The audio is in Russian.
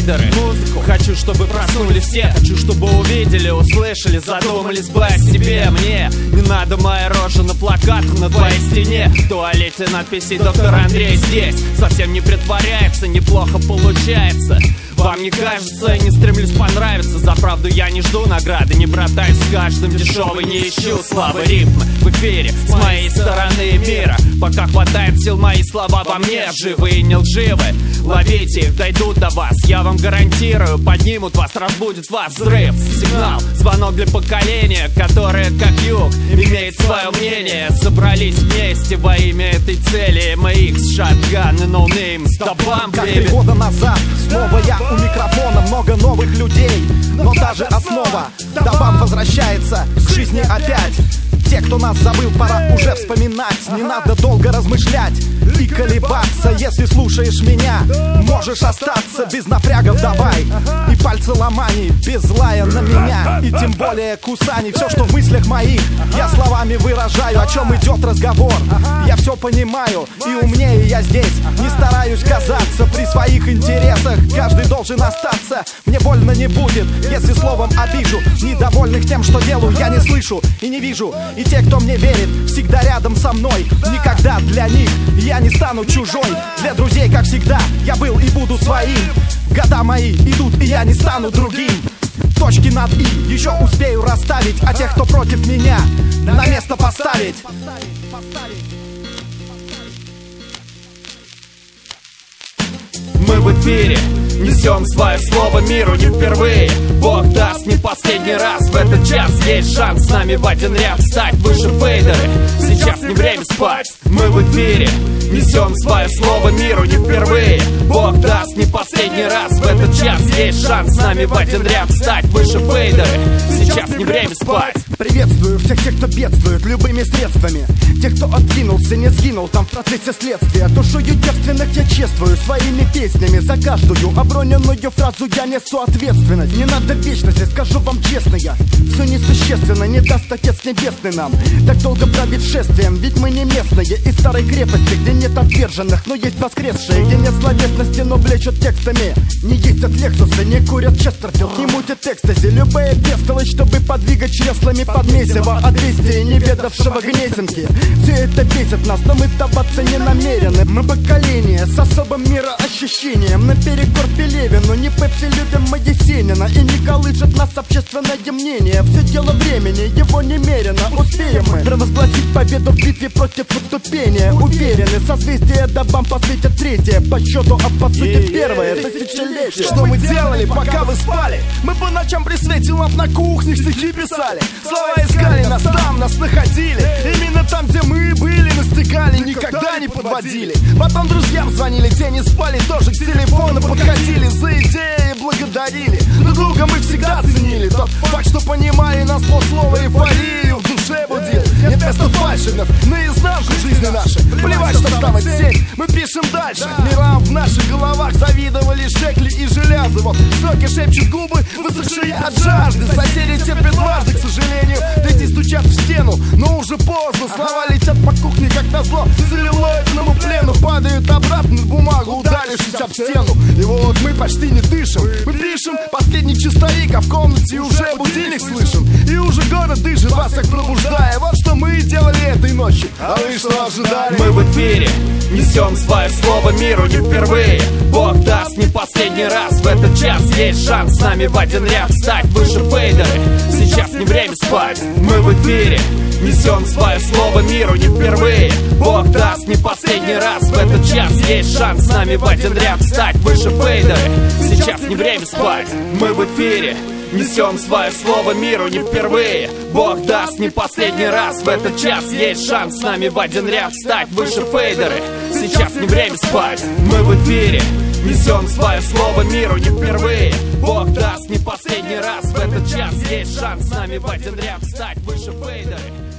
фейдеры. Музыку хочу, чтобы проснули все. Хочу, чтобы увидели, услышали, задумались бы о себе. Мне не надо моя рожа на плакатах на твоей стене. В туалете надписи «Доктор Андрей здесь». Совсем не притворяется, неплохо получается. Вам не кажется, я не стремлюсь понравиться. За правду я не жду награды, не братаюсь с каждым дешевый, не ищу славы рифмы в эфире с моей стороны мира. Пока хватает сил, мои слова во мне живы и не лживы. Ловите их, дойдут до вас, я вам гарантирую. Поднимут вас, разбудит вас взрыв. Сигнал, звонок для поколения, которое, как юг, имеет свое мнение. Собрались вместе во имя этой цели. MX, Shotgun и No Name, Стабам, как 3 года назад, снова я у микрофона, много новых людей, но та же основа Dabam возвращается к жизни опять. Те, кто нас забыл, пора уже вспоминать. Не надо долго размышлять и колебаться. Если слушаешь меня, можешь остаться без напрягов, давай. И пальцы ломаний, без злая на меня. И тем более кусаний. Все, что в мыслях моих, я словами выражаю, о чем идет разговор. Я все понимаю, и умнее я здесь. Не стараюсь казаться при своих интересах. Каждый должен остаться. Мне больно не будет, если словом обижу. Недовольных тем, что делаю, я не слышу и не вижу. И те, кто мне верит, всегда рядом со мной. Никогда для них я не стану чужой. Для друзей, как всегда, я был и буду своим. Года мои идут, и я не стану другим. Точки над «и» еще успею расставить, а тех, кто против меня, на место поставить. Мы в эфире, несем свое слово миру не впервые. Бог даст, не последний раз. В этот час есть шанс с нами в один ряд стать выше фейдеры. Сейчас не время спать. Мы в эфире, несем свое слово миру не впервые. Бог даст, не последний раз. В этот час есть шанс с нами в один ряд стать выше фейдеры. Сейчас не время спать. Приветствую всех тех, кто бедствует любыми средствами. Тех, кто откинулся, не сгинул там в процессе следствия. Душою девственных я чествую своими песнями. За каждую оброненную фразу я несу ответственность. Не надо вечности, скажу вам честно я. Все несущественно, не даст Отец Небесный нам так долго править шествием. Ведь мы не местные из старой крепости, где нет отверженных, но есть воскресшие. Где нет словесности, но блещут текстами. Не ездят Лексусы, не курят Честерфилд, не мутят экстази. Любая бестолочь, чтобы подвигать чреслами под месиво от действия неведавшего гнесинки. Все это бесит нас, но мы сдаваться не намерены. Мы поколение с особым мироощущением. Наперекор Пелевину, не Пепси любим мы Есенина. И не колышет нас общественное мнение. Все дело времени, его немерено. Успеем мы провозгласить победу в битве против утупения. Уверены, созвездие Dabam посвятят третье по счету, а по сути первое тысячелетие. Что мы делали, пока вы спали? Мы по ночам при свете ламп на кухне стихи писали. Слова искали, нас там, нас находили. Именно там, где мы были, настигали, никогда не подводили. Потом друзьям звонили, те не спали, тоже к телефону подходили. За идеи благодарили, друг друга мы всегда ценили. Тот факт, что понимали нас полслова, эйфорию в душе будил. Нет места фальшинов, наизнанку жизни нашей. Плевать, что там 7, мы пишем дальше. Мирам в наших головах завидовали Шекли и Железы. Вот строки шепчут губы, высохшие от жажды. Соседи терпят дважды, к сожалению. Дети стучат в стену, но уже поздно. Слова летят по кухне, как назло. Целлюлоидному плену падают обратно в бумагу, ударившись об стену. И вот мы почти не дышим. Мы пишем последний чистовик, а в комнате уже будильник слышим. И уже город дышит, вас так пробуждая. Вот что мы делали этой ночью. А вы что ожидали? Мы в эфире, несем свое слово миру не впервые. Бог даст, не последний раз. В этот час есть шанс с нами в один ряд стать выше фейдеры. Сейчас не время спать. Мы в эфире, несем свое слово миру не впервые. Бог даст, не последний раз. В этот час есть шанс с нами в один ряд стать выше фейдеры. Сейчас не время спать. Мы в эфире, несем свое слово миру не впервые. Бог даст, не последний раз. В этот час есть шанс с нами в один ряд стать выше фейдеры. Сейчас не время спать. Мы в эфире, несем свое слово миру не впервые. Бог даст, не последний раз. В этот час есть шанс с нами в один ряд стать выше фейдеры.